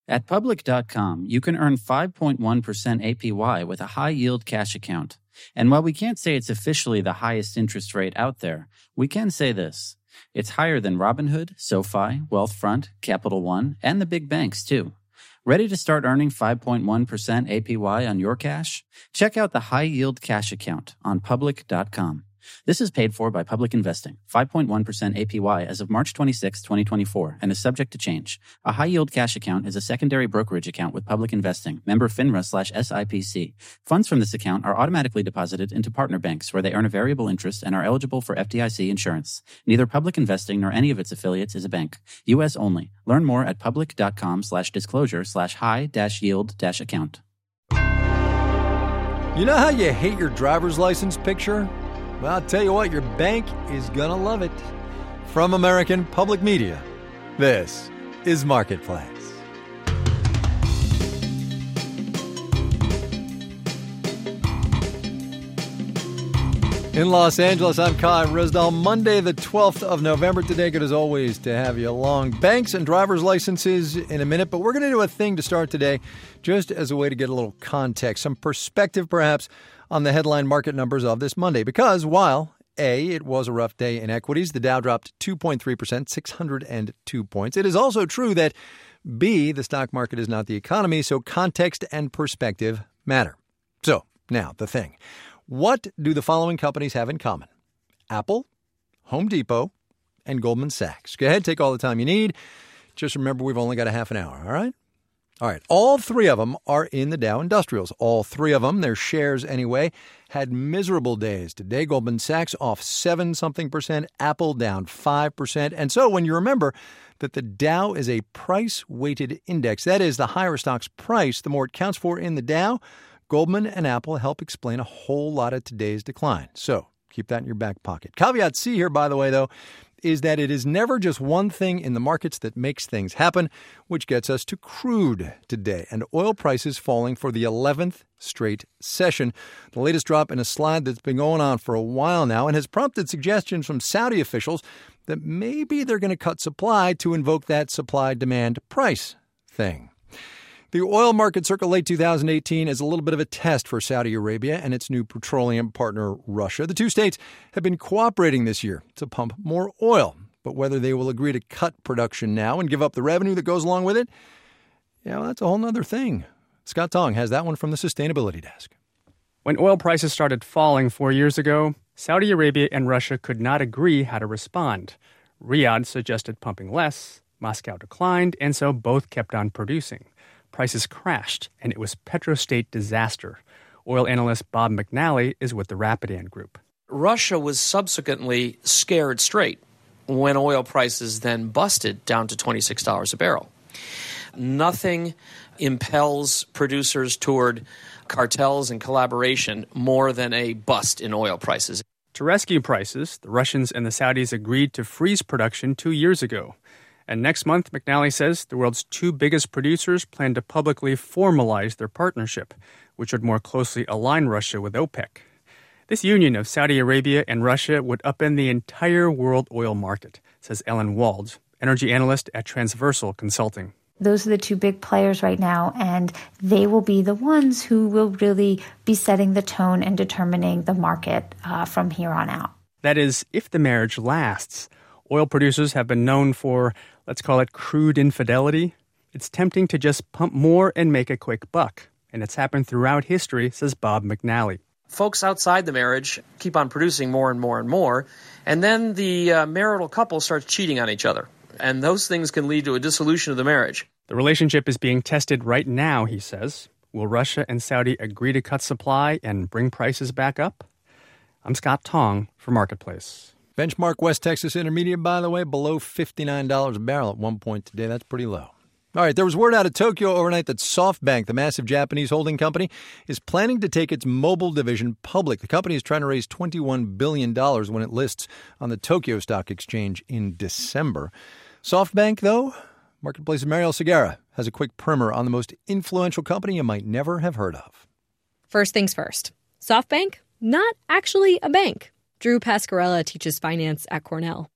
At Public.com, you can earn 5.1% APY with a high-yield cash account. And while we can't say it's officially the highest interest rate out there, we can say this. It's higher than Robinhood, SoFi, Wealthfront, Capital One, and the big banks, too. Ready to start earning 5.1% APY on your cash? Check out the high-yield cash account on Public.com. This is paid for by Public Investing, 5.1% APY as of March 26, 2024, and is subject to change. A high-yield cash account is a secondary brokerage account with Public Investing, member FINRA/SIPC. Funds from this account are automatically deposited into partner banks where they earn a variable interest and are eligible for FDIC insurance. Neither Public Investing nor any of its affiliates is a bank. U.S. only. Learn more at public.com/disclosure/high-yield-account. You know how you hate your driver's license picture? Well, I'll tell you what, your bank is going to love it. From American Public Media, this is Marketplace. In Los Angeles, I'm Kai Risdall. Monday, the 12th of November. Today, good as always to have you along. Banks and driver's licenses in a minute, but we're going to do a thing to start today just as a way to get a little context, some perspective perhaps on the headline market numbers of this Monday. Because while A, it was a rough day in equities, the Dow dropped 2.3%, 602 points. It is also true that B, the stock market is not the economy, so context and perspective matter. So, now, the thing. What do the following companies have in common? Apple, Home Depot, and Goldman Sachs. Go ahead, take all the time you need. Just remember, we've only got a half an hour, all right? All right, all three of them are in the Dow Industrials. All three of them, their shares anyway, had miserable days. Today, Goldman Sachs off 7-something%, Apple down 5%. And so when you remember that the Dow is a price-weighted index, that is, the higher a stock's price, the more it counts for in the Dow, Goldman and Apple help explain a whole lot of today's decline. So keep that in your back pocket. Caveat C here, by the way, though, is that it is never just one thing in the markets that makes things happen, which gets us to crude today and oil prices falling for the 11th straight session. The latest drop in a slide that's been going on for a while now and has prompted suggestions from Saudi officials that maybe they're going to cut supply to invoke that supply-demand price thing. The oil market circa late 2018 is a little bit of a test for Saudi Arabia and its new petroleum partner, Russia. The two states have been cooperating this year to pump more oil. But whether they will agree to cut production now and give up the revenue that goes along with it, yeah, well, that's a whole other thing. Scott Tong has that one from the Sustainability Desk. When oil prices started falling 4 years ago, Saudi Arabia and Russia could not agree how to respond. Riyadh suggested pumping less, Moscow declined, and so both kept on producing. Prices crashed, and it was petrostate disaster. Oil analyst Bob McNally is with the Rapidan Group. Russia was subsequently scared straight when oil prices then busted down to $26 a barrel. Nothing impels producers toward cartels and collaboration more than a bust in oil prices. To rescue prices, the Russians and the Saudis agreed to freeze production 2 years ago. And next month, McNally says the world's two biggest producers plan to publicly formalize their partnership, which would more closely align Russia with OPEC. This union of Saudi Arabia and Russia would upend the entire world oil market, says Ellen Wald, energy analyst at Transversal Consulting. Those are the two big players right now, and they will be the ones who will really be setting the tone and determining the market from here on out. That is, if the marriage lasts. Oil producers have been known for, let's call it crude infidelity. It's tempting to just pump more and make a quick buck. And it's happened throughout history, says Bob McNally. Folks outside the marriage keep on producing more and more and more, and then the marital couple starts cheating on each other. And those things can lead to a dissolution of the marriage. The relationship is being tested right now, he says. Will Russia and Saudi agree to cut supply and bring prices back up? I'm Scott Tong for Marketplace. Benchmark West Texas Intermediate, by the way, below $59 a barrel at one point today. That's pretty low. All right, there was word out of Tokyo overnight that SoftBank, the massive Japanese holding company, is planning to take its mobile division public. The company is trying to raise $21 billion when it lists on the Tokyo Stock Exchange in December. SoftBank, though, Marketplace's Mariel Segarra has a quick primer on the most influential company you might never have heard of. First things first. SoftBank, not actually a bank. Drew Pascarella teaches finance at Cornell.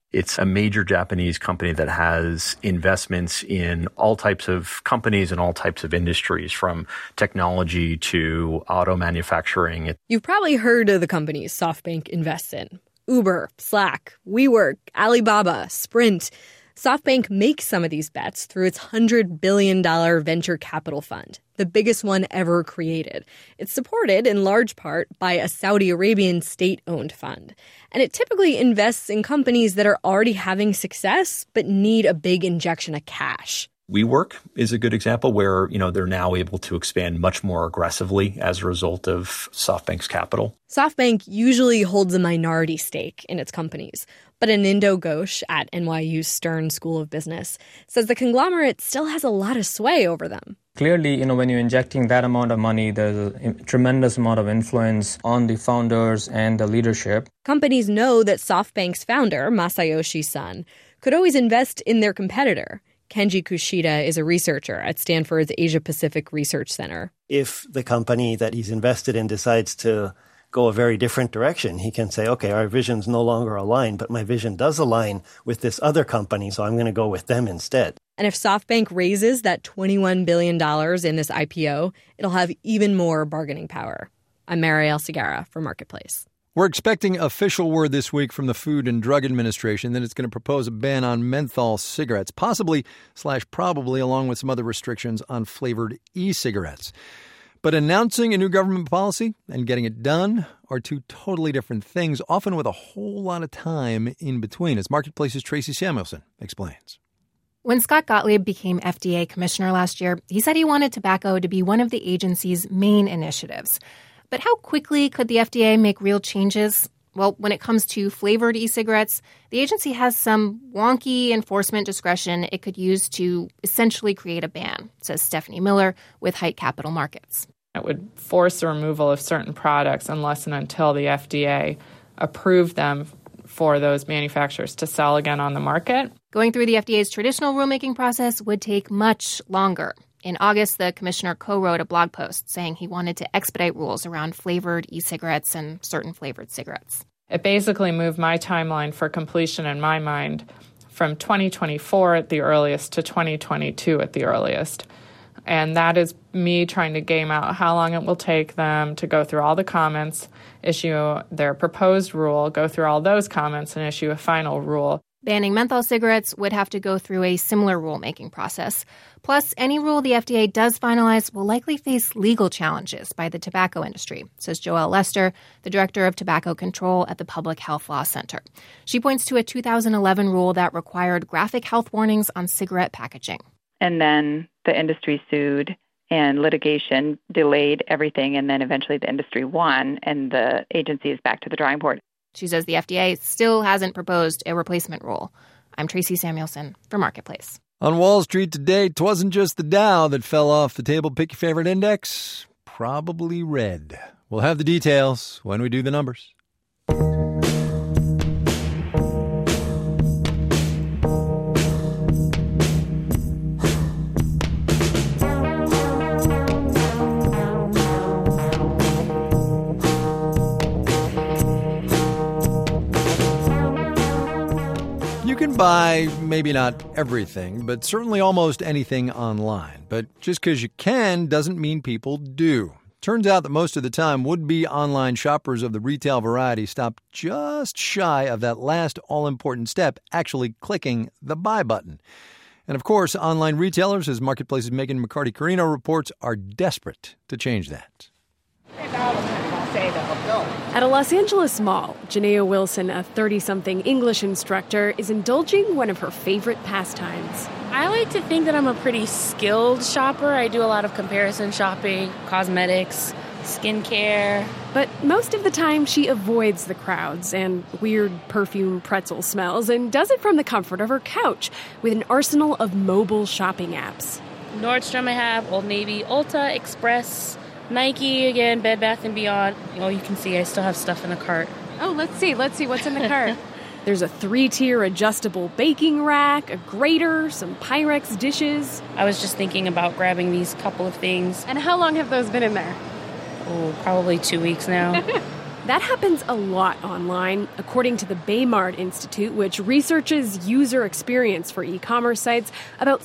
It's a major Japanese company that has investments in all types of companies and all types of industries, from technology to auto manufacturing. You've probably heard of the companies SoftBank invests in. Uber, Slack, WeWork, Alibaba, Sprint. SoftBank makes some of these bets through its $100 billion venture capital fund, the biggest one ever created. It's supported in large part by a Saudi Arabian state-owned fund. And it typically invests in companies that are already having success but need a big injection of cash. WeWork is a good example where, they're now able to expand much more aggressively as a result of SoftBank's capital. SoftBank usually holds a minority stake in its companies, but Anindo Ghosh at NYU's Stern School of Business says the conglomerate still has a lot of sway over them. Clearly, when you're injecting that amount of money, there's a tremendous amount of influence on the founders and the leadership. Companies know that SoftBank's founder, Masayoshi Son, could always invest in their competitor. Kenji Kushida is a researcher at Stanford's Asia Pacific Research Center. If the company that he's invested in decides to go a very different direction, he can say, okay, our vision's no longer aligned, but my vision does align with this other company, so I'm going to go with them instead. And if SoftBank raises that $21 billion in this IPO, it'll have even more bargaining power. I'm Marielle Segarra for Marketplace. We're expecting official word this week from the Food and Drug Administration that it's going to propose a ban on menthol cigarettes, possibly/probably along with some other restrictions on flavored e-cigarettes. But announcing a new government policy and getting it done are two totally different things, often with a whole lot of time in between, as Marketplace's Tracy Samuelson explains. When Scott Gottlieb became FDA commissioner last year, he said he wanted tobacco to be one of the agency's main initiatives. But how quickly could the FDA make real changes? Well, when it comes to flavored e-cigarettes, the agency has some wonky enforcement discretion it could use to essentially create a ban, says Stephanie Miller with Hite Capital Markets. It would force the removal of certain products unless and until the FDA approved them for those manufacturers to sell again on the market. Going through the FDA's traditional rulemaking process would take much longer. In August, the commissioner co-wrote a blog post saying he wanted to expedite rules around flavored e-cigarettes and certain flavored cigarettes. It basically moved my timeline for completion in my mind from 2024 at the earliest to 2022 at the earliest. And that is me trying to game out how long it will take them to go through all the comments, issue their proposed rule, go through all those comments, and issue a final rule. Banning menthol cigarettes would have to go through a similar rulemaking process. Plus, any rule the FDA does finalize will likely face legal challenges by the tobacco industry, says Joelle Lester, the director of tobacco control at the Public Health Law Center. She points to a 2011 rule that required graphic health warnings on cigarette packaging. And then the industry sued, and litigation delayed everything, and then eventually the industry won, and the agency is back to the drawing board. She says the FDA still hasn't proposed a replacement rule. I'm Tracy Samuelson for Marketplace. On Wall Street today, 'twasn't just the Dow that fell off the table. Pick your favorite index. Probably red. We'll have the details when we do the numbers. You can buy maybe not everything, but certainly almost anything online. But just because you can doesn't mean people do. Turns out that most of the time, would-be online shoppers of the retail variety stop just shy of that last all-important step, actually clicking the buy button. And of course, online retailers, as Marketplace's Megan McCarty-Carino reports, are desperate to change that. At a Los Angeles mall, Janaea Wilson, a 30-something English instructor, is indulging one of her favorite pastimes. I like to think that I'm a pretty skilled shopper. I do a lot of comparison shopping, cosmetics, skincare. But most of the time, she avoids the crowds and weird perfume pretzel smells and does it from the comfort of her couch with an arsenal of mobile shopping apps. Nordstrom I have, Old Navy, Ulta, Express, Nike, again, Bed Bath & Beyond. Oh, you can see I still have stuff in the cart. Oh, let's see what's in the cart. There's a 3-tier adjustable baking rack, a grater, some Pyrex dishes. I was just thinking about grabbing these couple of things. And how long have those been in there? Oh, probably 2 weeks now. That happens a lot online, according to the Baymard Institute, which researches user experience for e-commerce sites. About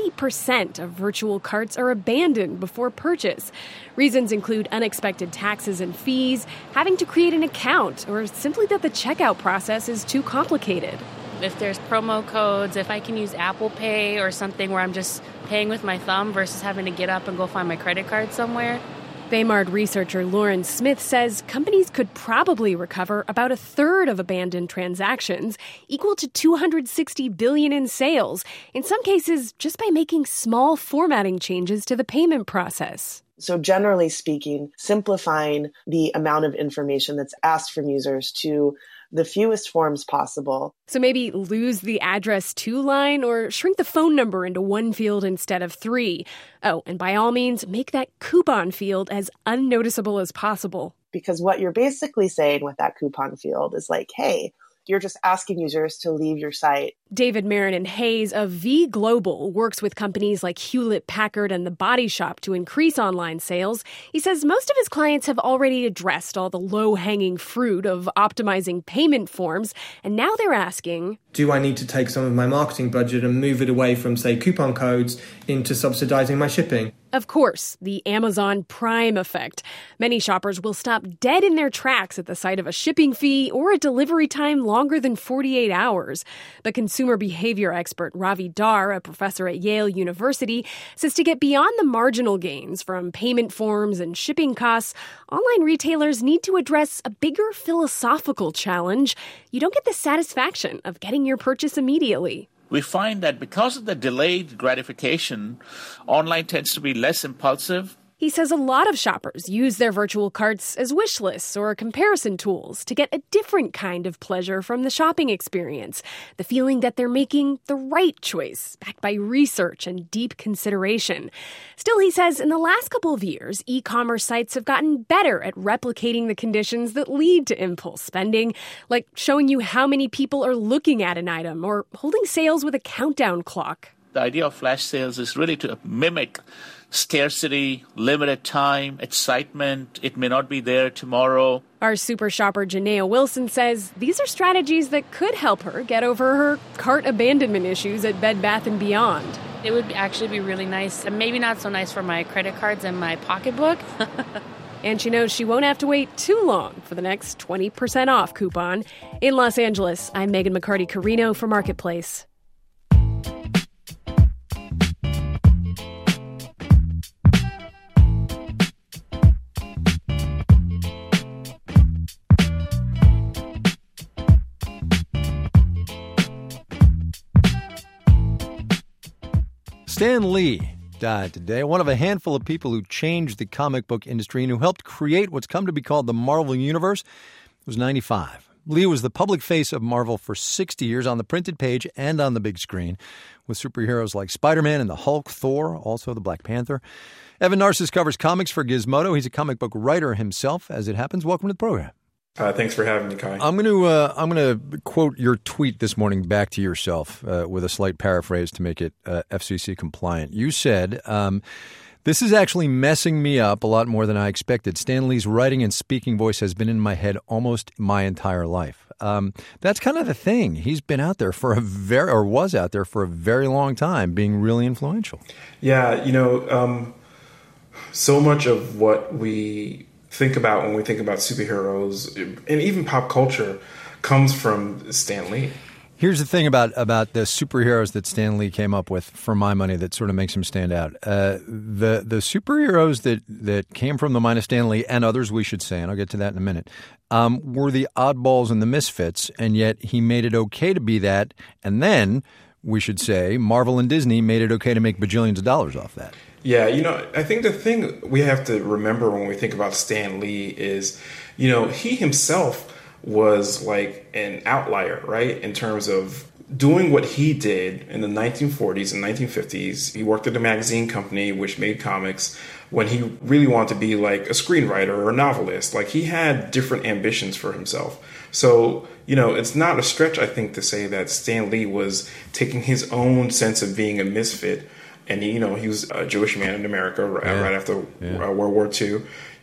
70% of virtual carts are abandoned before purchase. Reasons include unexpected taxes and fees, having to create an account, or simply that the checkout process is too complicated. If there's promo codes, if I can use Apple Pay or something where I'm just paying with my thumb versus having to get up and go find my credit card somewhere. Baymard researcher Lauren Smith says companies could probably recover about a third of abandoned transactions, equal to $260 billion in sales, in some cases just by making small formatting changes to the payment process. So generally speaking, simplifying the amount of information that's asked from users to the fewest forms possible. So maybe lose the address to line or shrink the phone number into one field instead of 3. Oh, and by all means, make that coupon field as unnoticeable as possible. Because what you're basically saying with that coupon field is like, hey, you're just asking users to leave your site. David Marinan-Hayes of V Global works with companies like Hewlett-Packard and The Body Shop to increase online sales. He says most of his clients have already addressed all the low-hanging fruit of optimizing payment forms, and now they're asking, do I need to take some of my marketing budget and move it away from, say, coupon codes into subsidizing my shipping? Of course, the Amazon Prime effect. Many shoppers will stop dead in their tracks at the sight of a shipping fee or a delivery time longer than 48 hours. But consumer behavior expert Ravi Dar, a professor at Yale University, says to get beyond the marginal gains from payment forms and shipping costs, online retailers need to address a bigger philosophical challenge. You don't get the satisfaction of getting your purchase immediately. We find that because of the delayed gratification, online tends to be less impulsive. He says a lot of shoppers use their virtual carts as wish lists or comparison tools to get a different kind of pleasure from the shopping experience. The feeling that they're making the right choice, backed by research and deep consideration. Still, he says, in the last couple of years, e-commerce sites have gotten better at replicating the conditions that lead to impulse spending, like showing you how many people are looking at an item or holding sales with a countdown clock. The idea of flash sales is really to mimic scarcity, limited time, excitement. It may not be there tomorrow. Our super shopper Janaea Wilson says these are strategies that could help her get over her cart abandonment issues at Bed Bath & Beyond. It would actually be really nice, and maybe not so nice for my credit cards and my pocketbook. And she knows she won't have to wait too long for the next 20% off coupon. In Los Angeles, I'm Megan McCarty-Carino for Marketplace. Stan Lee died today, one of a handful of people who changed the comic book industry and who helped create what's come to be called the Marvel Universe. He was 95. Lee was the public face of Marvel for 60 years on the printed page and on the big screen, with superheroes like Spider-Man and the Hulk, Thor, also the Black Panther. Evan Narcisse covers comics for Gizmodo. He's a comic book writer himself, as it happens. Welcome to the program. Thanks for having me, Kai. I'm going to quote your tweet this morning back to yourself with a slight paraphrase to make it FCC compliant. You said, this is actually messing me up a lot more than I expected. Stan Lee's writing and speaking voice has been in my head almost my entire life. That's kind of the thing. He's been out there was out there for a very long time, being really influential. Yeah, so much of what we think about when we think about superheroes and even pop culture comes from Stan Lee. Here's the thing about the superheroes that Stan Lee came up with, for my money, that sort of makes him stand out. The superheroes that came from the mind of Stan Lee, and others we should say, and I'll get to that in a minute, were the oddballs and the misfits, and yet he made it okay to be that. And then, we should say, Marvel and Disney made it okay to make bajillions of dollars off that. Yeah, I think the thing we have to remember when we think about Stan Lee is, he himself was like an outlier, right? In terms of doing what he did in the 1940s and 1950s. He worked at a magazine company which made comics when he really wanted to be like a screenwriter or a novelist. Like, he had different ambitions for himself. So, it's not a stretch, I think, to say that Stan Lee was taking his own sense of being a misfit. And he was a Jewish man in America right after World War II.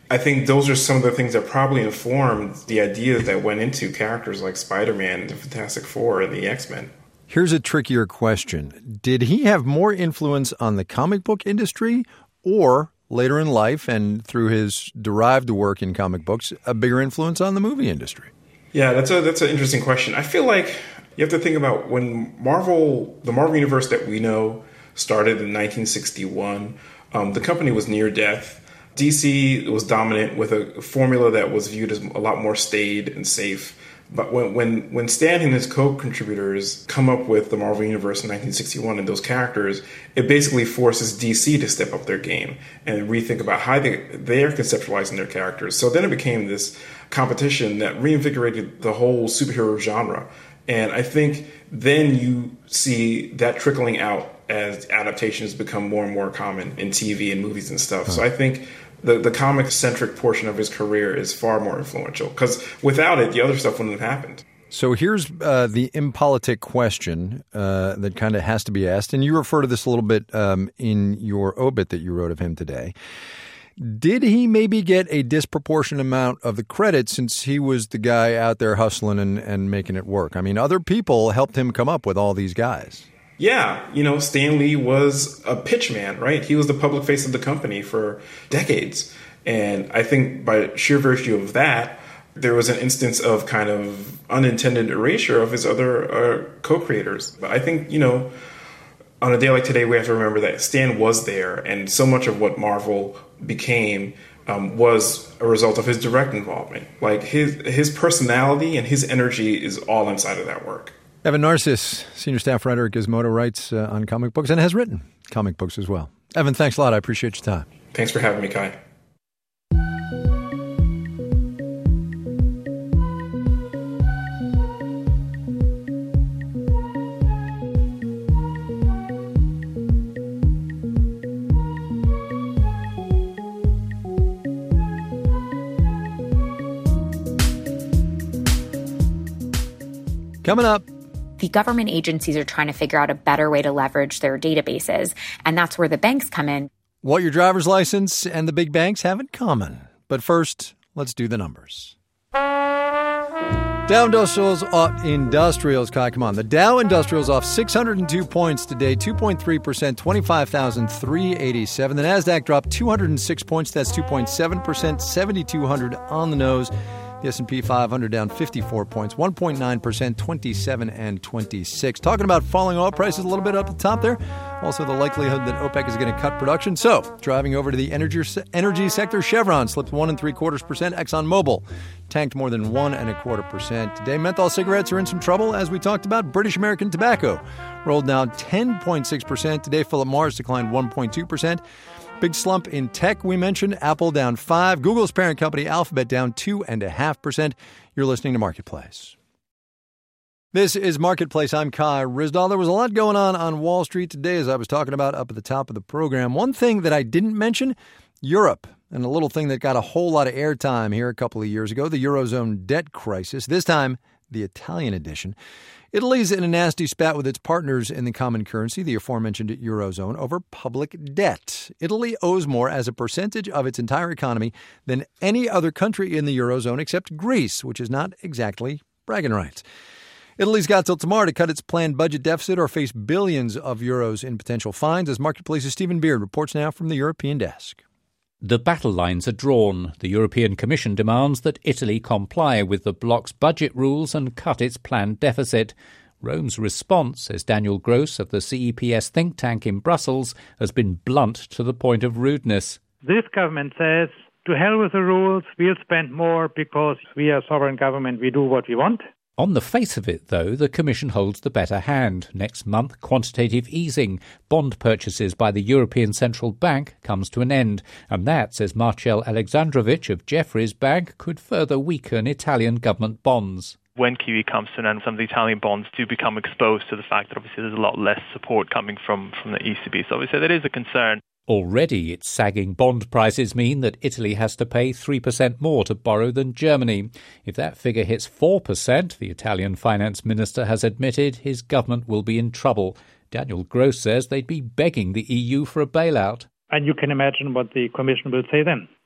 I think those are some of the things that probably informed the ideas that went into characters like Spider-Man, the Fantastic Four, and the X-Men. Here's a trickier question. Did he have more influence on the comic book industry, or later in life and through his derived work in comic books, a bigger influence on the movie industry? Yeah, that's an interesting question. I feel like you have to think about when the Marvel Universe that we know started in 1961, the company was near death. DC was dominant with a formula that was viewed as a lot more staid and safe. But when Stan and his co-contributors come up with the Marvel Universe in 1961 and those characters, it basically forces DC to step up their game and rethink about how they're conceptualizing their characters. So then it became this competition that reinvigorated the whole superhero genre. And I think then you see that trickling out as adaptations become more and more common in TV and movies and stuff. So I think the comic-centric portion of his career is far more influential, because without it, the other stuff wouldn't have happened. So here's the impolitic question that kind of has to be asked, and you refer to this a little bit in your obit that you wrote of him today. Did he maybe get a disproportionate amount of the credit since he was the guy out there hustling and making it work? I mean, other people helped him come up with all these guys. Yeah, Stan Lee was a pitchman, right? He was the public face of the company for decades. And I think by sheer virtue of that, there was an instance of kind of unintended erasure of his other co-creators. But I think, on a day like today, we have to remember that Stan was there, and so much of what Marvel became was a result of his direct involvement. Like his personality and his energy is all inside of that work. Evan Narcisse, senior staff writer at Gizmodo, writes on comic books and has written comic books as well. Evan, thanks a lot. I appreciate your time. Thanks for having me, Kai. Coming up. The government agencies are trying to figure out a better way to leverage their databases, and that's where the banks come in. What your driver's license and the big banks have in common. But first, let's do the numbers. Dow Industrials, Kai, come on. The Dow Industrials off 602 points today, 2.3%, 25,387. The NASDAQ dropped 206 points, that's 2.7%, 7,200 on the nose. The S&P 500 down 54 points, 1.9%, 27 and 26. Talking about falling oil prices a little bit up the top there. Also the likelihood that OPEC is going to cut production. So, driving over to the energy sector, Chevron slipped 1.75%. ExxonMobil tanked more than 1.25%. Today, menthol cigarettes are in some trouble. As we talked about, British American Tobacco rolled down 10.6%. Today, Philip Morris declined 1.2%. Big slump in tech, we mentioned. Apple down 5%. Google's parent company, Alphabet, down 2.5%. You're listening to Marketplace. This is Marketplace. I'm Kai Ryssdal. There was a lot going on Wall Street today, as I was talking about up at the top of the program. One thing that I didn't mention, Europe, and a little thing that got a whole lot of airtime here a couple of years ago, the Eurozone debt crisis. This time, the Italian edition. Italy's in a nasty spat with its partners in the common currency, the aforementioned Eurozone, over public debt. Italy owes more as a percentage of its entire economy than any other country in the Eurozone except Greece, which is not exactly bragging rights. Italy's got till tomorrow to cut its planned budget deficit or face billions of euros in potential fines, as Marketplace's Stephen Beard reports now from the European desk. The battle lines are drawn. The European Commission demands that Italy comply with the bloc's budget rules and cut its planned deficit. Rome's response, says Daniel Gross of the CEPS think tank in Brussels, has been blunt to the point of rudeness. This government says, to hell with the rules, we'll spend more because we are a sovereign government, we do what we want. On the face of it, though, the Commission holds the better hand. Next month, quantitative easing, bond purchases by the European Central Bank comes to an end. And that, says Marcel Alexandrovich of Jefferies Bank, could further weaken Italian government bonds. When QE comes to an end, some of the Italian bonds do become exposed to the fact that obviously there's a lot less support coming from the ECB. So obviously that is a concern. Already, its sagging bond prices mean that Italy has to pay 3% more to borrow than Germany. If that figure hits 4%, the Italian finance minister has admitted his government will be in trouble. Daniel Gross says they'd be begging the EU for a bailout. And you can imagine what the Commission will say then.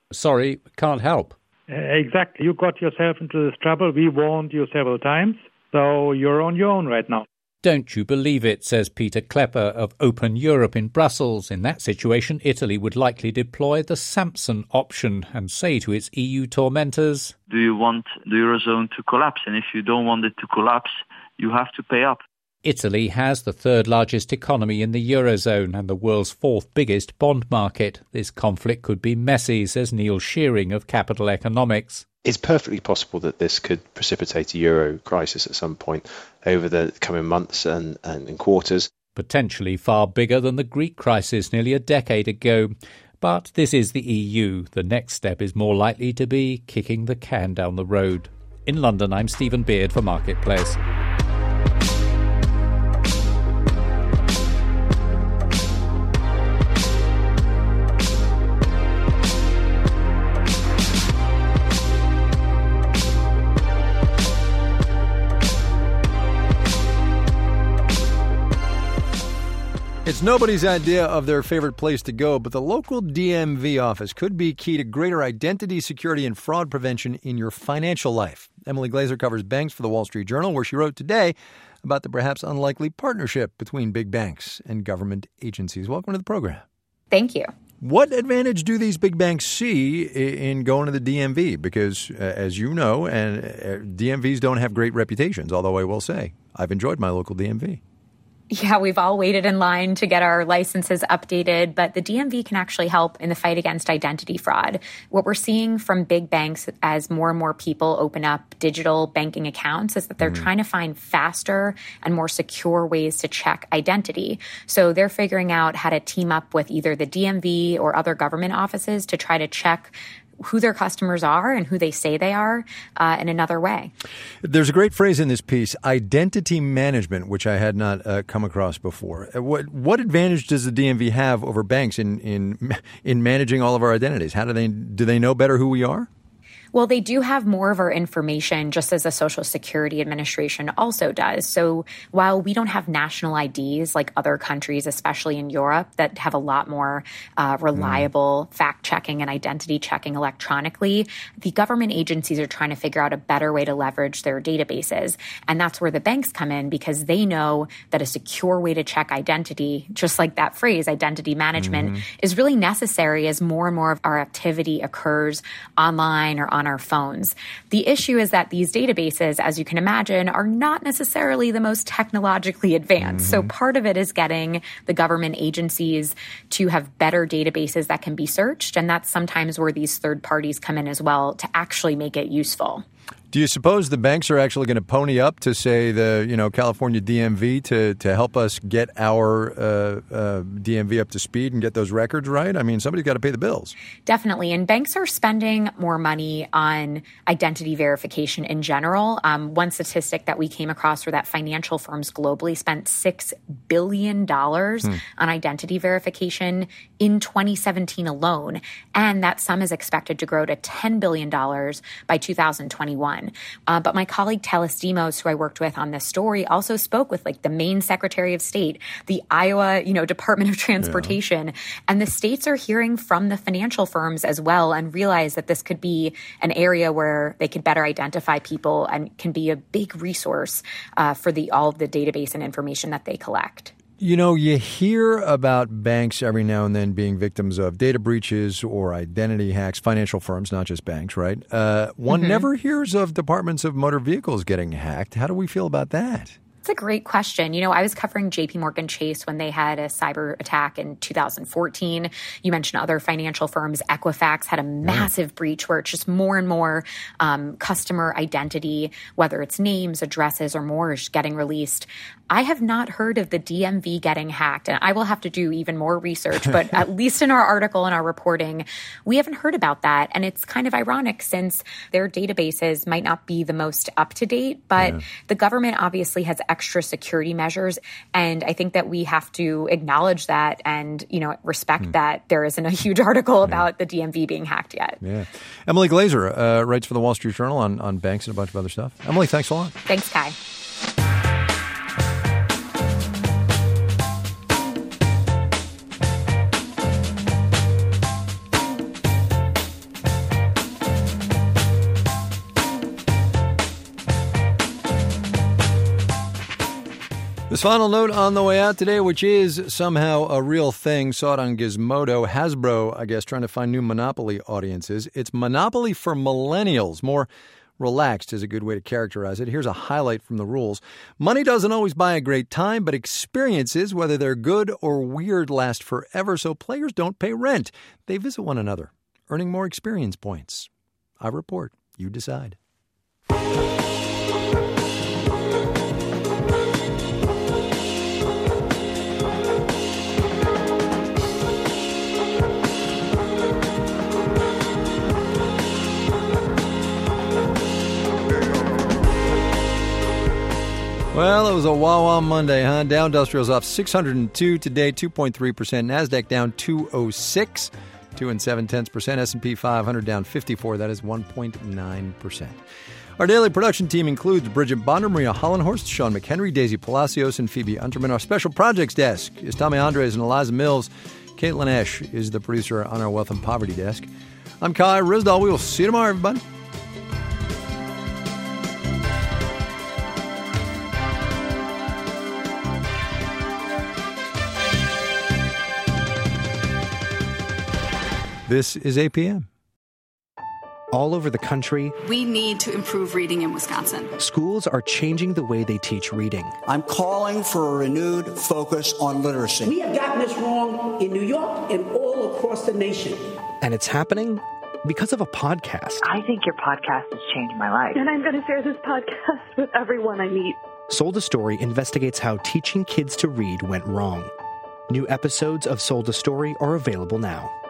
Sorry, can't help. Exactly. You got yourself into this trouble. We warned you several times, so you're on your own right now. Don't you believe it, says Peter Klepper of Open Europe in Brussels. In that situation, Italy would likely deploy the Samson option and say to its EU tormentors, do you want the Eurozone to collapse? And if you don't want it to collapse, you have to pay up. Italy has the third largest economy in the Eurozone and the world's fourth biggest bond market. This conflict could be messy, says Neil Shearing of Capital Economics. It's perfectly possible that this could precipitate a euro crisis at some point over the coming months and quarters. Potentially far bigger than the Greek crisis nearly a decade ago. But this is the EU. The next step is more likely to be kicking the can down the road. In London, I'm Stephen Beard for Marketplace. It's nobody's idea of their favorite place to go, but the local DMV office could be key to greater identity, security, and fraud prevention in your financial life. Emily Glazer covers banks for the Wall Street Journal, where she wrote today about the perhaps unlikely partnership between big banks and government agencies. Welcome to the program. Thank you. What advantage do these big banks see in going to the DMV? Because, as you know, and DMVs don't have great reputations, although I will say I've enjoyed my local DMV. Yeah, we've all waited in line to get our licenses updated, but the DMV can actually help in the fight against identity fraud. What we're seeing from big banks as more and more people open up digital banking accounts is that they're trying to find faster and more secure ways to check identity. So they're figuring out how to team up with either the DMV or other government offices to try to check who their customers are and who they say they are in another way. There's a great phrase in this piece, identity management, which I had not come across before. What advantage does the DMV have over banks in managing all of our identities? How do they know better who we are? Well, they do have more of our information, just as the Social Security Administration also does. So while we don't have national IDs like other countries, especially in Europe, that have a lot more reliable fact-checking and identity checking electronically, the government agencies are trying to figure out a better way to leverage their databases. And that's where the banks come in, because they know that a secure way to check identity, just like that phrase, identity management, is really necessary as more and more of our activity occurs online or on our phones. The issue is that these databases, as you can imagine, are not necessarily the most technologically advanced. So part of it is getting the government agencies to have better databases that can be searched. And that's sometimes where these third parties come in as well to actually make it useful. Do you suppose the banks are actually going to pony up to, say, the California DMV to help us get our DMV up to speed and get those records right? I mean, somebody's got to pay the bills. Definitely. And banks are spending more money on identity verification in general. One statistic that we came across were that financial firms globally spent $6 billion on identity verification in 2017 alone. And that sum is expected to grow to $10 billion by 2021. But my colleague Talis Demos, who I worked with on this story, also spoke with the Maine Secretary of State, the Iowa, Department of Transportation, and the states are hearing from the financial firms as well and realize that this could be an area where they could better identify people and can be a big resource for all of the database and information that they collect. You hear about banks every now and then being victims of data breaches or identity hacks, financial firms, not just banks, right? One never hears of departments of motor vehicles getting hacked. How do we feel about that? It's a great question. I was covering JP Morgan Chase when they had a cyber attack in 2014. You mentioned other financial firms. Equifax had a massive breach where it's just more and more customer identity, whether it's names, addresses, or more, is getting released. I have not heard of the DMV getting hacked, and I will have to do even more research, but at least in our article and our reporting, we haven't heard about that. And it's kind of ironic since their databases might not be the most up-to-date, but the government obviously has extra security measures. And I think that we have to acknowledge that and, respect that there isn't a huge article about the DMV being hacked yet. Yeah. Emily Glazer writes for the Wall Street Journal on banks and a bunch of other stuff. Emily, thanks a lot. Thanks, Kai. This final note on the way out today, which is somehow a real thing, saw it on Gizmodo. Hasbro, I guess, trying to find new Monopoly audiences. It's Monopoly for millennials. More relaxed is a good way to characterize it. Here's a highlight from the rules. Money doesn't always buy a great time, but experiences, whether they're good or weird, last forever, so players don't pay rent. They visit one another, earning more experience points. I report. You decide. Well, it was a Wawa Monday, huh? Dow Industrials off 602 today, 2.3%. NASDAQ down 206, 2 7/10%. S&P 500 down 54. That is 1.9%. Our daily production team includes Bridget Bonder, Maria Hollenhorst, Sean McHenry, Daisy Palacios, and Phoebe Unterman. Our special projects desk is Tommy Andres and Eliza Mills. Caitlin Esch is the producer on our Wealth and Poverty desk. I'm Kai Ryssdal. We will see you tomorrow, everybody. This is APM. All over the country, we need to improve reading in Wisconsin. Schools are changing the way they teach reading. I'm calling for a renewed focus on literacy. We have gotten this wrong in New York and all across the nation. And it's happening because of a podcast. I think your podcast has changed my life. And I'm going to share this podcast with everyone I meet. Sold a Story investigates how teaching kids to read went wrong. New episodes of Sold a Story are available now.